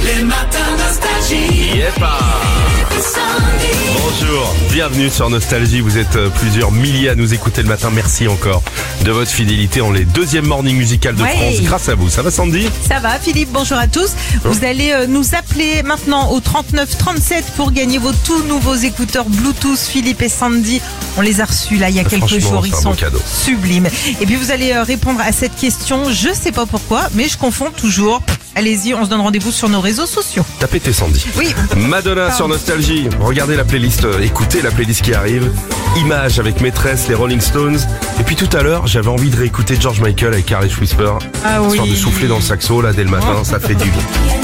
Les matins nostalgie. Yepa. Bonjour, bienvenue sur Nostalgie. Vous êtes plusieurs milliers à nous écouter le matin. Merci encore de votre fidélité. On est deuxième morning musical de France grâce à vous. Ça va Sandy? Ça va Philippe, bonjour à tous. Vous allez nous appeler maintenant au 39 37 pour gagner vos tout nouveaux écouteurs Bluetooth. Philippe et Sandy, on les a reçus là il y a quelques jours, ils sont sublimes. Et puis vous allez répondre à cette question, je sais pas pourquoi, mais je confonds toujours. Allez-y, on se donne rendez-vous sur nos réseaux sociaux. T'as pété Sandy. Oui. Madonna sur Nostalgie. Regardez la playlist, écoutez la playlist qui arrive. Images avec Maîtresse, les Rolling Stones. Et puis tout à l'heure, j'avais envie de réécouter George Michael avec Careless Whisper. Ah oui. Histoire de souffler dans le saxo là dès le matin, ça fait du bien.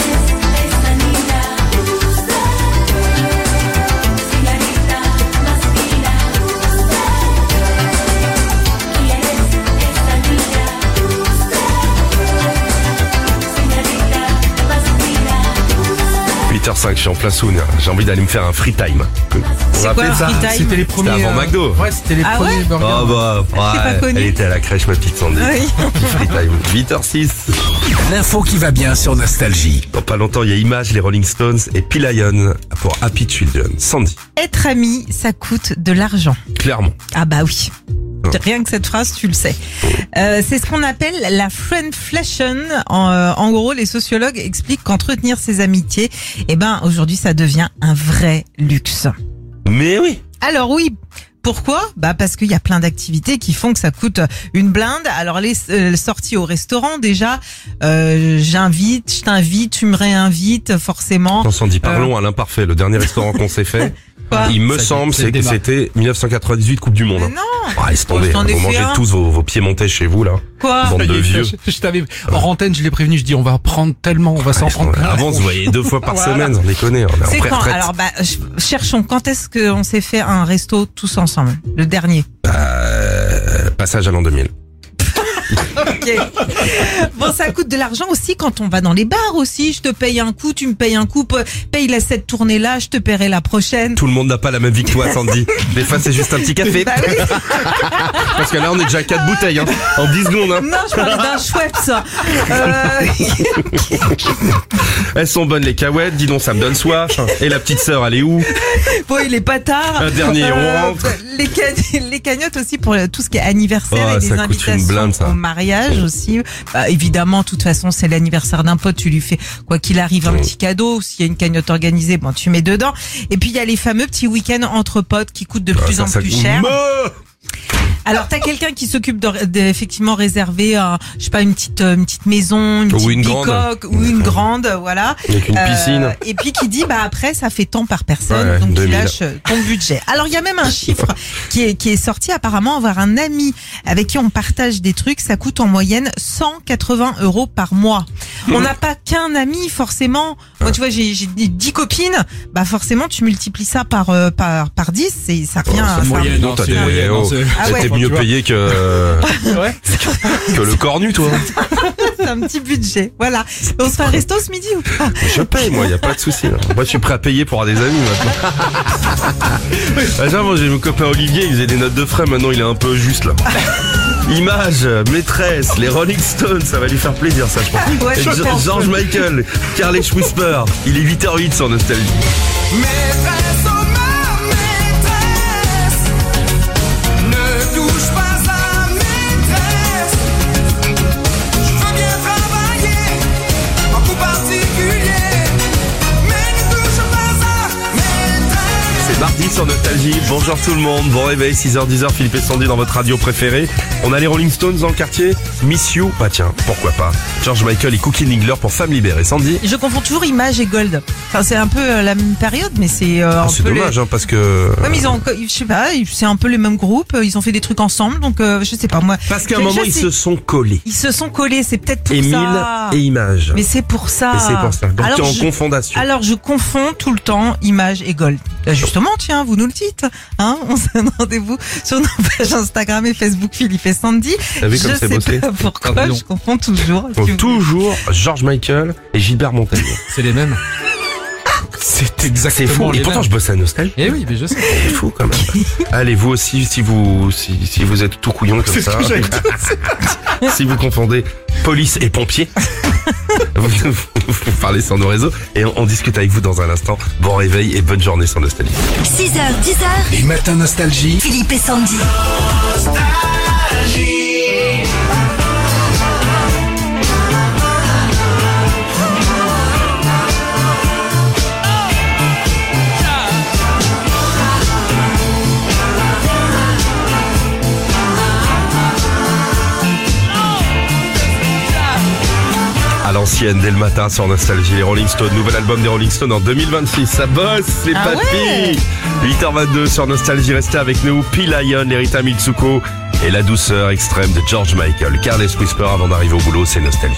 8h05, je suis en plein soon. J'ai envie d'aller me faire un free time. C'est quoi un free time? C'était les premiers. C'était avant McDo. Ouais, c'était les premiers ouais burgers. Oh bah, pas connu. elle était à la crèche, ma petite Sandy. Oui. Free time. 8h06. L'info qui va bien sur Nostalgie. Dans pas longtemps, il y a Images, les Rolling Stones et P-Lion pour Happy Children. Sandy. Être ami, ça coûte de l'argent. Clairement. Ah bah oui. Rien que cette phrase, tu le sais. C'est ce qu'on appelle la friendflation. En gros, les sociologues expliquent qu'entretenir ses amitiés, aujourd'hui, ça devient un vrai luxe. Mais oui. Alors oui. Pourquoi? Parce qu'il y a plein d'activités qui font que ça coûte une blinde. Alors les sorties au restaurant déjà, j'invite, je t'invite, tu me réinvites forcément. Non, Sandy, parlons à l'imparfait. Le dernier restaurant qu'on s'est fait, il me semble, c'est que c'était 1998 Coupe du Monde. Mais non. Laisse tomber. Vous mangez tous vos pieds montés chez vous là. Quoi? Bande de vieux. Je t'avais en antenne, je l'ai prévenu, je dis on va prendre tellement, on va s'en prendre plein. Avant, vous voyez 2 fois par semaine, on déconne, on est en C'est quand? pré-retraite. Alors cherchons, quand est-ce qu'on s'est fait un resto tous ensemble? Le dernier. Passage à l'an 2000. Ok. Bon, ça coûte de l'argent aussi quand on va dans les bars aussi. Je te paye un coup, tu me payes un coup. Paye cette tournée-là, je te paierai la prochaine. Tout le monde n'a pas la même vie que toi, Sandy. Des fois, c'est juste un petit café. Bah oui. Parce que là, on est déjà à 4 bouteilles, en 10 secondes. Non, je parlais d'un Schweppes. Elles sont bonnes, les cahuètes. Dis donc, ça me donne soif. Et la petite sœur, elle est où? Bon, il est pas tard. Un dernier, on rentre. Les cagnottes aussi pour tout ce qui est anniversaire et des ça coûte une invitations blinde, ça. au mariage aussi. Évidemment, de toute façon, c'est l'anniversaire d'un pote, tu lui fais quoi qu'il arrive un petit cadeau. S'il y a une cagnotte organisée, tu mets dedans. Et puis il y a les fameux petits week-ends entre potes qui coûtent de plus en plus cher. Alors t'as quelqu'un qui s'occupe d'effectivement réserver, je sais pas, une petite maison, une petite bicoque ou une grande, voilà. Avec une piscine. Et puis qui dit après ça fait tant par personne, ouais, donc 2000. tu lâches ton budget. Alors il y a même un chiffre qui est sorti, apparemment avoir un ami avec qui on partage des trucs, ça coûte en moyenne 180 € par mois. On n'a pas qu'un ami forcément. Moi tu vois j'ai 10 copines, forcément tu multiplies ça par 10 et ça revient à T'es mieux payé que le cornu, toi. C'est un petit budget, voilà. On se fait un resto ce midi ou pas? Je paye, moi, y a pas de souci. Moi, je suis prêt à payer pour avoir des amis maintenant. Moi, j'ai mon copain Olivier, il faisait des notes de frais, maintenant il est un peu juste là. Images, Maîtresse, les Rolling Stones, ça va lui faire plaisir, ça, je pense. Ouais, Et George Michael, Careless Whisper, il est 8h08 sur Nostalgie. Maîtresse, oh ma maîtresse, ne touche pas à maîtresse. Je veux bien travailler en coup particulier, mais ne touche pas à maîtresse. C'est mardi sur Nostalgie. Bonjour tout le monde. Bon réveil, 6h10, Philippe et Sandy dans votre radio préférée. On a les Rolling Stones dans le quartier. Miss You, tiens, pourquoi pas. George Michael et Cookie Ningler pour Femme libérée. Sandy. Je confonds toujours Image et Gold. Enfin, c'est un peu la même période, mais c'est c'est dommage, parce que... Ouais, mais je sais pas, c'est un peu les mêmes groupes. Ils ont fait des trucs ensemble, donc je sais pas, moi. Parce qu'à un moment, ils se sont collés. Ils se sont collés, c'est peut-être pour Émile ça. et Image. Mais c'est pour ça. Et c'est pour ça. Donc alors, tu es en confondation. Alors, je confonds tout le temps Image et Gold. Justement, tiens, vous nous le dites. On se donne rendez-vous sur nos pages Instagram et Facebook Philippe et Sandy. T'as vu comme c'est bossé? Je sais pas pourquoi, je confonds toujours. Donc, toujours George Michael et Gilbert Montagnier. C'est les mêmes. C'est C'est exactement fou. Et les pourtant, mêmes. je bosse à Nostalgie. Eh oui, mais je sais. C'est fou quand même. Allez, vous aussi, si vous êtes tout couillon comme ça. Si vous confondez police et pompiers. vous parlez sur nos réseaux et on discute avec vous dans un instant. Bon réveil et bonne journée sur Nostalgie. 6h, 10h, Les matins nostalgie. Philippe et Sandy. À l'ancienne, dès le matin sur Nostalgie, les Rolling Stones, nouvel album des Rolling Stones en 2026. Ça bosse, c'est Ah papy. 8h22 sur Nostalgie, restez avec nous. P-Lion, Rita Mitsuko et la douceur extrême de George Michael. Careless Whisper avant d'arriver au boulot, c'est Nostalgie.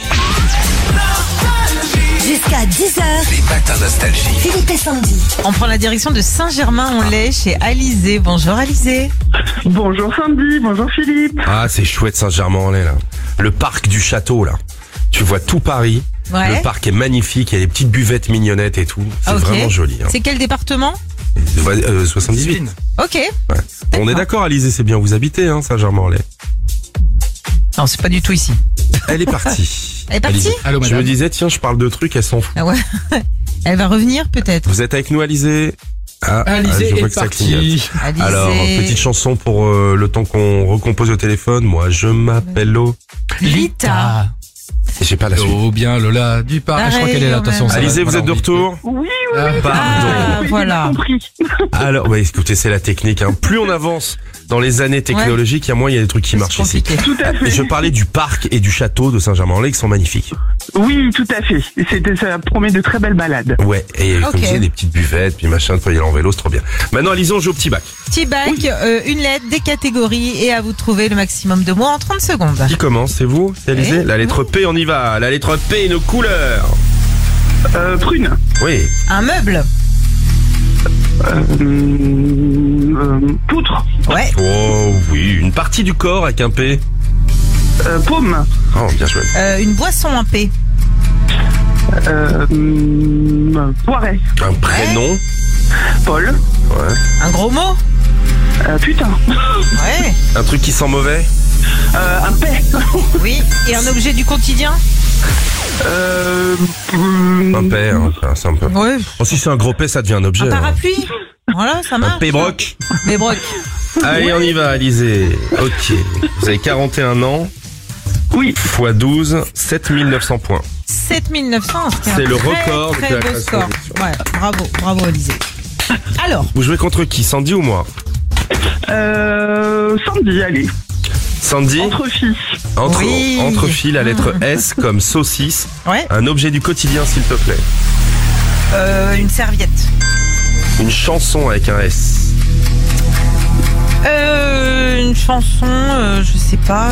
Jusqu'à 10h, Les matins nostalgie. Philippe et Sandy. On prend la direction de Saint-Germain-en-Laye chez Alizé. Bonjour Alizé. Bonjour Sandy, bonjour Philippe. Ah, c'est chouette Saint-Germain-en-Laye, là. Le parc du château, là. Tu vois tout Paris. Ouais. Le parc est magnifique, il y a des petites buvettes mignonnettes et tout. C'est Ah, ok. vraiment joli. Hein. C'est quel département? 78. Ok. Ouais. On est d'accord, Alizé, c'est bien. Vous habitez, hein, Saint-Germain-en-Laye. Non, c'est pas du tout ici. Elle est partie. Elle est partie? Alizé. Allô, Je madame. me disais, tiens, je parle de trucs, elle s'en fout. Ah ouais. Elle va revenir peut-être. Vous êtes avec nous, Alizé? Ah, Alizé je vois est que ça clignote. parti. Alizé. Alors, petite chanson pour le temps qu'on recompose au téléphone. Moi, je m'appelle Lo. Lita. Et j'ai pas la suite. Oh bien Lola du parc. Je crois qu'elle est là. Attention. ça va. Alizé, vous Voilà, êtes de on dit- retour? Oui, Ah, Pardon. Ah, oui, voilà. j'ai compris. Alors, ouais, écoutez, c'est la technique. Hein. Plus on avance dans les années technologiques, il y a moins il y a des trucs qui marchent ici. compliqué. Tout à Et fait. je parlais du parc et du château de Saint-Germain-en-Laye qui sont magnifiques. Oui, tout à fait. Ça promet de très belles balades. Ouais, et comme Ok. je disais, des petites buvettes, puis machin, de quoi y aller en vélo, c'est trop bien. Maintenant, Alizé, on joue au petit bac. Petit bac, une lettre, des catégories et à vous de trouver le maximum de mots en 30 secondes. Qui commence? C'est vous? C'est Alizé? Oui. La lettre P, on y va. La lettre P, nos couleurs. Prune. Oui. Un meuble. Poutre. Ouais. Oh oui, une partie du corps avec un P. Paume. Oh, bien joué. Une boisson, un P. Poiret. Un prénom. Paul. Ouais. Un gros mot. Putain. Ouais. Un truc qui sent mauvais. Un paix. Oui. Et un objet du quotidien. Un P, hein, c'est un peu. Ouais. Oh, si c'est un gros P, ça devient un objet. Un hein. parapluie. Voilà, ça Un marche. P-broc. Mais broc. Allez, on y va, Alizé. Ok. Vous avez 41 ans. Oui. X 12, 7900 points. 7900. C'est le record de Très la beau création score. d'émission. Ouais. Bravo Alizé. Alors. Vous jouez contre qui? Sandy ou moi? Sandy, allez. Sandy? Entre filles. Oui. Entre filles, la lettre S comme saucisse. Ouais. Un objet du quotidien, s'il te plaît. Une serviette. Une chanson avec un S. Une chanson, je sais pas,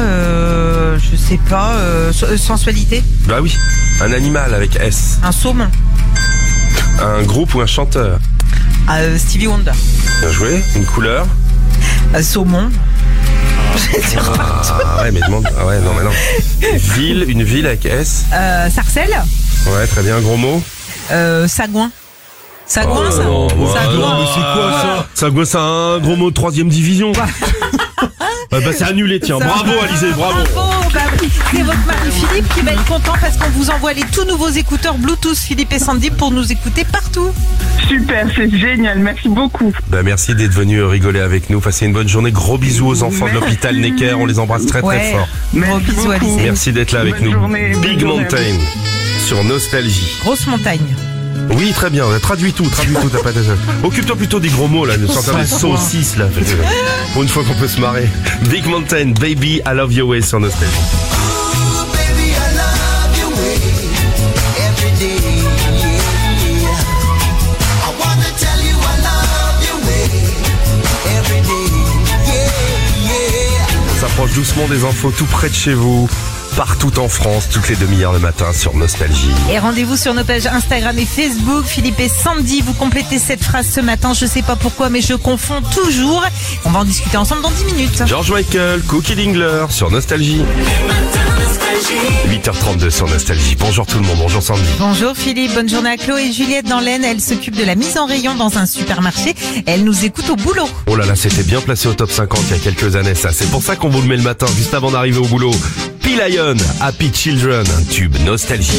sensualité. Bah oui. Un animal avec S. Un saumon. Un groupe ou un chanteur. Stevie Wonder. Bien joué. Une couleur. Saumon. Ah ouais, mais demande. Ah ouais, non, mais non. Une ville avec S. Sarcelles. Ouais, très bien. Un gros mot. Sagouin. Sagouin, Oh, ça. non, Sagouin. mais c'est quoi ça? C'est un gros mot de 3ème division. Bah c'est annulé, tiens. Ça Bravo va. Alizé, bravo. Bah oui, c'est votre mari Philippe qui va être content parce qu'on vous envoie les tout nouveaux écouteurs Bluetooth Philippe et Sandy pour nous écouter partout. Super, c'est génial. Merci beaucoup. Bah merci d'être venu rigoler avec nous. Passez une bonne journée. Gros bisous aux enfants de l'hôpital Necker. On les embrasse très Ouais. fort. Gros Merci bisous beaucoup. Alizé. Merci d'être là avec Bonne nous. journée, bonne Big journée à Mountain sur Nostalgie. Grosse montagne. Oui, très bien. Traduis tout. T'as pas Occupe-toi plutôt des gros mots là. Ne sortir des saucisses là. Pour une fois qu'on peut se marrer. Big Mountain, Baby, I Love Your Way sur Nostalgie. Baby, I love your way every day. Yeah. I wanna tell you I love your way every day. Yeah, yeah. On s'approche doucement des infos tout près de chez vous. Partout en France, toutes les demi-heures le matin sur Nostalgie. Et rendez-vous sur nos pages Instagram et Facebook. Philippe et Sandy, vous complétez cette phrase ce matin. Je sais pas pourquoi, mais je confonds toujours. On va en discuter ensemble dans 10 minutes. George Michael, Cookie Dingler sur Nostalgie. Nostalgie. 8h32 sur Nostalgie. Bonjour tout le monde, bonjour Sandy. Bonjour Philippe, bonne journée à Chloé et Juliette dans l'Aisne. Elle s'occupe de la mise en rayon dans un supermarché. Elle nous écoute au boulot. Oh là là, c'était bien placé au top 50 il y a quelques années ça. C'est pour ça qu'on vous le met le matin, juste avant d'arriver au boulot. P-Lion, Happy Children, un tube Nostalgie.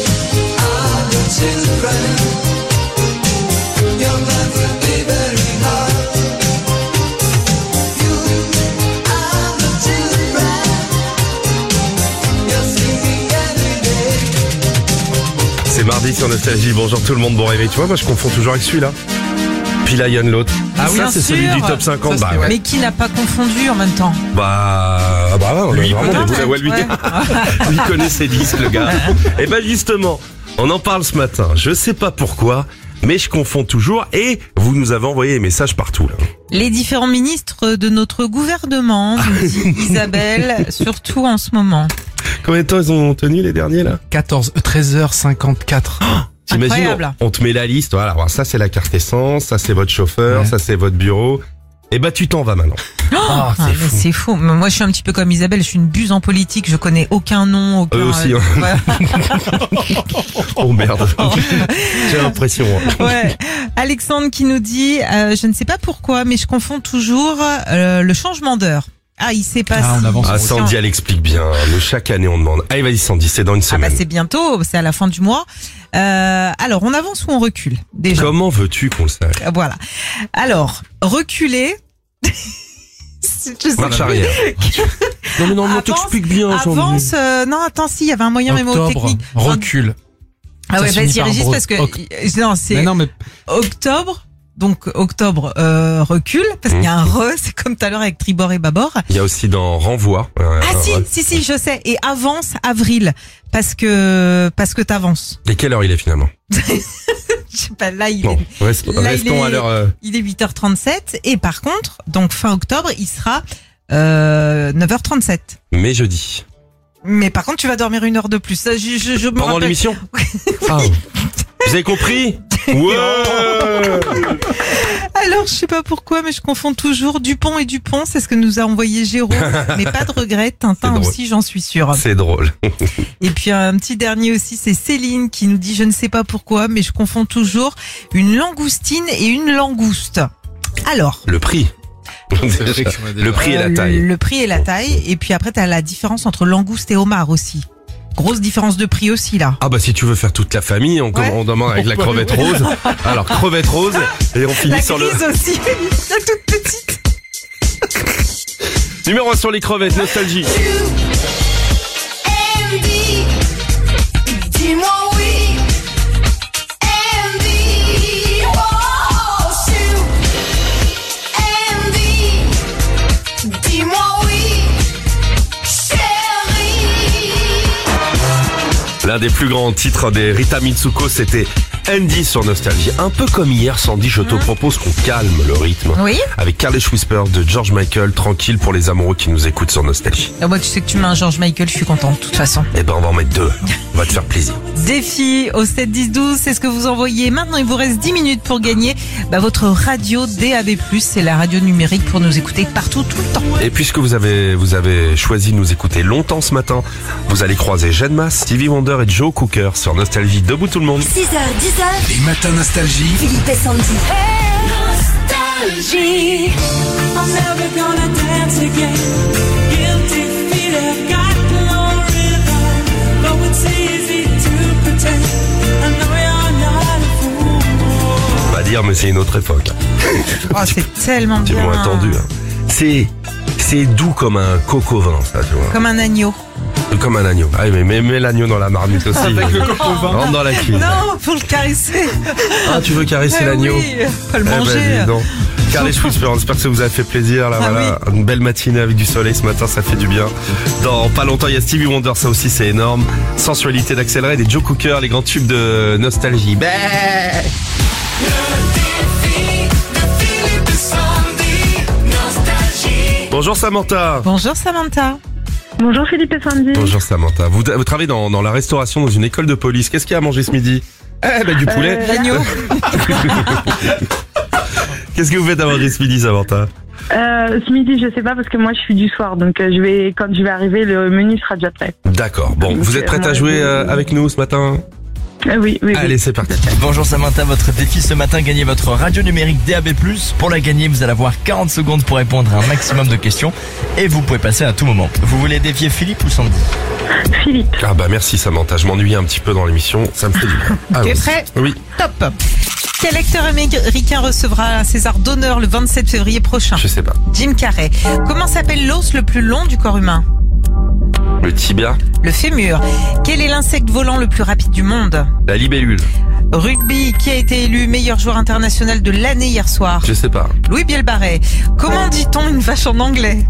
C'est mardi sur Nostalgie, bonjour tout le monde, bon réveil. Tu vois, moi je confonds toujours avec celui-là. P-Lion l'autre. Ah oui, ça bien c'est celui sûr. du top 50. Ça, Bah ouais. Mais qui n'a pas confondu en même temps? Bah ouais, Lui, vraiment, peut-être. lui, Ouais. lui connaît ses disques, le gars. Et ben justement, on en parle ce matin. Je sais pas pourquoi, mais je confonds toujours. Et vous nous avez envoyé des messages partout là. Les différents ministres de notre gouvernement, nous dit Isabelle, surtout en ce moment. Combien de temps ils ont tenu les derniers là? 13h54. T'imagines, Incroyable. on te met la liste. Voilà, alors ça c'est la carte essence, ça c'est votre chauffeur, Ouais. ça c'est votre bureau. Et bah tu t'en vas maintenant. Ah, mais c'est fou. Mais moi, je suis un petit peu comme Isabelle. Je suis une buse en politique. Je connais aucun nom, aucun. Eux aussi, hein. Ouais. Oh merde. J'ai l'impression. Ouais. Alexandre qui nous dit, je ne sais pas pourquoi, mais je confonds toujours le changement d'heure. Ah, il sait pas. Ah, on si- avance. Ah Sandy elle explique bien. Nous chaque année on demande. Allez vas-y Sandy, c'est dans une Ah bah semaine. c'est bientôt, c'est à la fin du mois. Alors, on avance ou on recule déjà? Comment veux-tu qu'on le sache? Voilà. Alors, reculer. Je sais Marche pas. arrière. Non mais non, Avance, t'expliques bien. Sandy. Avance. Non, attends, si, il y avait un moyen mémotechnique. Recule. Ah ouais, Ça vas-y finit par Régis, bro- parce que non, c'est Mais non, mais octobre. Donc octobre recule parce qu'il y a un c'est comme tout à l'heure avec tribord et bâbord. Il y a aussi dans Renvoi. Ah si, je sais. Et avance avril parce que t'avances. Et quelle heure il est finalement? Je sais pas, là il Bon, est restons à l'heure. il est 8h37 et par contre, donc fin octobre, il sera 9h37. Mais jeudi. Mais par contre, tu vas dormir une heure de plus. Ça, je me Pendant rappelle. l'émission. Ah. Vous avez compris? Ouais. Alors, je sais pas pourquoi, mais je confonds toujours Dupont et Dupont. C'est ce que nous a envoyé Jérôme. Mais pas de regret. Tintin C'est drôle. aussi, j'en suis sûre. C'est drôle. Et puis un petit dernier aussi, c'est Céline qui nous dit, je ne sais pas pourquoi, mais je confonds toujours une langoustine et une langouste. Alors, Le prix. Le prix et la taille. Le prix et la taille. Et puis après, t'as la différence entre langouste et homard aussi. Grosse différence de prix aussi, là. Ah bah si tu veux faire toute la famille, on demande avec la crevette rose. Alors crevette rose et on finit La sur le grise aussi, la toute petite. numéro 1 sur les crevettes. Nostalgie. Andy, dis-moi oui. Andy, oh, Sue. Andy, dis-moi oui. Chérie. L'un des plus grands titres des Rita Mitsuko, c'était Andy sur Nostalgie. Un peu comme hier, Sandy, je te propose qu'on calme le rythme. Oui. Avec Careless Whisper de George Michael, tranquille pour les amoureux qui nous écoutent sur Nostalgie. Ah, moi, tu sais que tu mets un George Michael, je suis contente, de toute façon. Eh ben on va en mettre 2. On va te faire plaisir. Défi au 7 10 12, c'est ce que vous envoyez. Maintenant, il vous reste 10 minutes pour gagner votre radio DAB+. C'est la radio numérique pour nous écouter partout, tout le temps. Et puisque vous avez choisi de nous écouter longtemps ce matin, vous allez croiser Jeanne Masse, Stevie Wonder et Joe Cooker sur Nostalgie. Debout tout le monde. 6h, 10h, Les matins Nostalgie. Philippe et Sandy. Nostalgie. I'm never gonna dance again. Guilty feet have got no rhythm. Though it's easy to pretend. I know you're not a fool. On va dire, mais c'est une autre époque. Oh, c'est tellement Tu bien. m'as entendu. Hein. C'est doux comme un coco vin, ça, tu vois. Comme un agneau. Comme un agneau. Ah, mais mets l'agneau dans la marmite aussi. avec le coco vin. Rentre dans la cuisine. Non, faut le caresser. Ah, tu veux caresser Eh l'agneau? oui, faut le Eh ben, manger. dis donc. Careless Whisper, j'espère que ça vous a fait plaisir. Là, Ah voilà, une belle matinée avec du soleil ce matin, ça fait du bien. Dans pas longtemps, il y a Stevie Wonder, ça aussi c'est énorme. Sensualité d'Axel et Joe Cooker, les grands tubes de Nostalgie. Bah Bonjour Samantha. Bonjour Samantha. Bonjour Philippe et Sandy. Bonjour Samantha. Vous travaillez dans la restauration dans une école de police. Qu'est-ce qu'il y a à manger ce midi? Eh ben du poulet. L'agneau. Qu'est-ce que vous faites à manger ce midi, Samantha? Ce midi, je sais pas parce que moi je suis du soir, donc quand je vais arriver, le menu sera déjà prêt. D'accord. Bon, vous êtes prête à jouer avec nous ce matin? Oui. Allez, c'est parti. Bonjour Samantha, votre défi ce matin, gagnez votre radio numérique DAB+. Pour la gagner, vous allez avoir 40 secondes pour répondre à un maximum de questions et vous pouvez passer à tout moment. Vous voulez défier Philippe ou Sandy? Philippe. Ah bah merci Samantha, je m'ennuie un petit peu dans l'émission, ça me fait du bien. T'es Allons-y. prêt? Oui. Top. Quel acteur américain recevra un César d'honneur le 27 février prochain? Je sais pas. Jim Carrey. Comment s'appelle l'os le plus long du corps humain? Le tibia, Le fémur. Quel est l'insecte volant le plus rapide du monde? la libellule, Rugby. Qui a été élu meilleur joueur international de l'année hier soir? je sais pas. Louis Bielbarret. Comment dit-on une vache en anglais?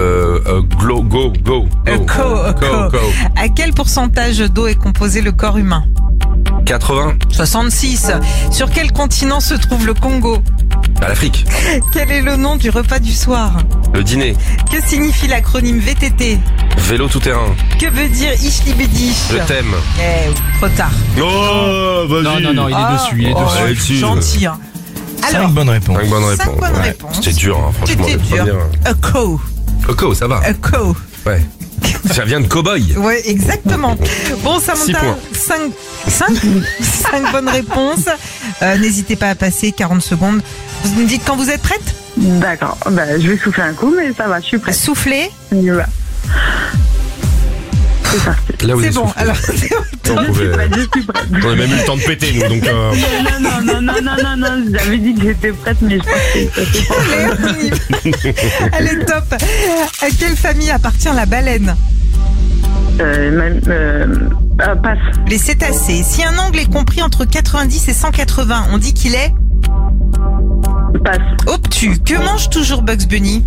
Go. À quel pourcentage d'eau est composé le corps humain? 80, 66. Sur quel continent se trouve le Congo? à l'Afrique. Quel est le nom du repas du soir? Le dîner, Que signifie l'acronyme VTT? vélo tout-terrain, Que veut dire Ishlibidish? je t'aime. Trop tard. Oh, vas-y. Non, il est dessus, il est dessus. allez dessus. Gentil. Hein. 5 bonnes réponses. 5 bonnes Cinq réponses. bonnes Ouais. réponses. C'était dur, hein, franchement. C'était les dur. premières. A co. Coco, ça va. A co. Ouais. Ça vient de cow-boy. Ouais, exactement. Bon, 6 Samantha, points. 5 bonnes réponses. N'hésitez pas à passer 40 secondes. Vous me dites quand vous êtes prête? D'accord. Je vais souffler un coup, mais ça va, je suis prête. Soufflez. On y va. C'est parti. Là, vous C'est êtes bon. soufflé. Alors, On pouvait- Je suis prête. On a même eu le temps de péter, nous, donc... Non, j'avais dit que j'étais prête, mais je pense que ça c'est pas. allez, on y va. Allez, top. À quelle famille appartient la baleine? Passe. Les cétacés. Si un angle est compris entre 90 et 180, on dit qu'il est Passe. obtus. Que mange toujours Bugs Bunny?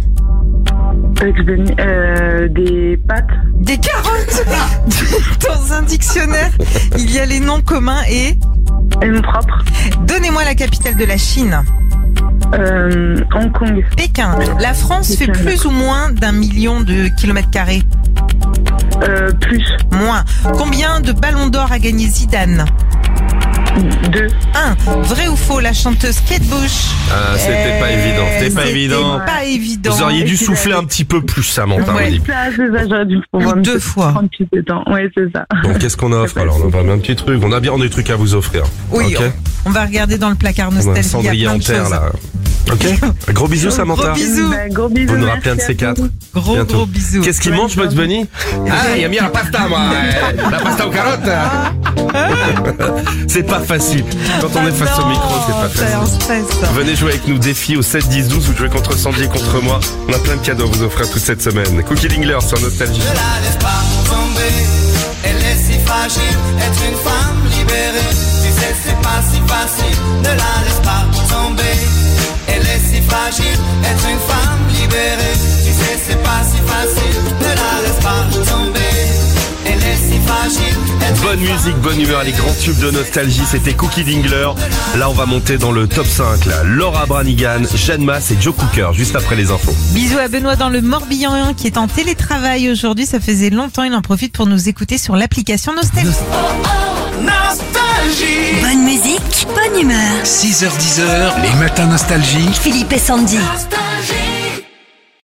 Des pâtes. Des carottes. Dans un dictionnaire, il y a les noms communs et... Une propre. Donnez-moi la capitale de la Chine. Hong Kong. Pékin. La France fait plus ou moins d'1 million de kilomètres carrés? Plus. Moins. Combien de ballons d'or a gagné Zidane? 2. 1. Vrai ou faux, la chanteuse Kate Bush? Ah, c'était pas évident. C'était pas évident. Pas évident. Vous auriez dû souffler un petit peu plus, Samantha. Ouais. on dit. Ça, c'est ça, j'aurais dû pouvoir Ou me 2 fois. prendre plus de temps. Oui, c'est ça. Donc, qu'est-ce qu'on offre alors? On a pas un petit truc. On a bien des trucs à vous offrir. Oui, Ok. on va regarder dans le placard On a un nostalgie. cendrier il y a en plein de terre, choses. là. Ok. Un gros bisou, Samantha. Gros bisous. Gros bisous. Vous nous merci rappelez un de à ces quatre. tous. Gros bisous. Qu'est-ce qu'il mange, Bugs Bunny? Ah, il a mis la pasta, moi. La pasta aux carottes. C'est pas facile. Quand on est face au micro, c'est pas C'est un facile. stress. Venez jouer avec nous, défi au 7 10 12. Vous jouez contre Sandy et contre moi. On a plein de cadeaux à vous offrir toute cette semaine. Cookie Dingler sur Nostalgie. Ne la laisse pas tomber, elle est si fragile, être une femme libérée. Tu sais, c'est pas si facile, ne la laisse pas tomber. Elle est si fragile, être une femme libérée. Tu sais, c'est pas si facile, ne la laisse pas tomber. Elle est si fragile. Bonne musique, bonne humeur, les grands tubes de Nostalgie, c'était Cookie Dingler. Là, on va monter dans le top 5, là. Laura Branigan, Jeanne Masse et Joe Cooker, juste après les infos. Bisous à Benoît dans le Morbihan qui est en télétravail aujourd'hui. Ça faisait longtemps, il en profite pour nous écouter sur l'application Nostalgie. Nostalgie. Bonne musique, bonne humeur. 6h-10h, les matins nostalgie. Philippe et Sandy. Nostalgie.